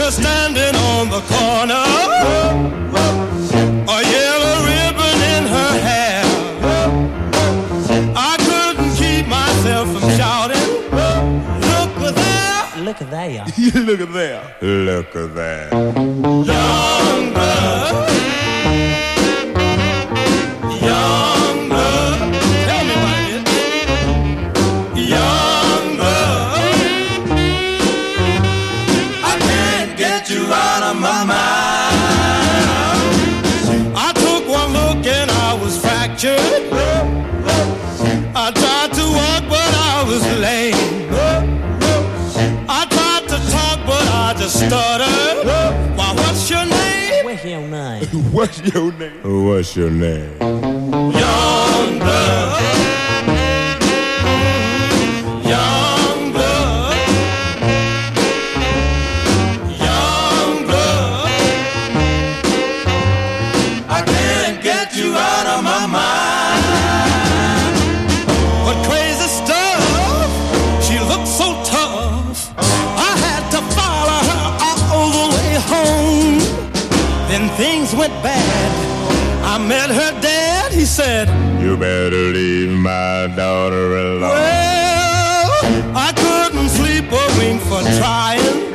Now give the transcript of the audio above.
her standing on the corner, a yellow ribbon in her hair. I couldn't keep myself from shouting, look there. Look at there. Look at there. Look at there. Young blood. Young blood. Tell me about it. Young blood. I can't get you out of my mind. I took one look and I was fractured. I tried to walk but I was lame. I tried to talk but I just stuttered. Why, what's your name? What's your name? What's your name? What's your name? Young blood. Young blood. Young blood. I can't get you out of my mind. What crazy stuff. She looked so tough. I had to follow her all the way home. Then things went bad. I met her dad. He said, you better leave my daughter alone. Well, I couldn't sleep a wink for trying.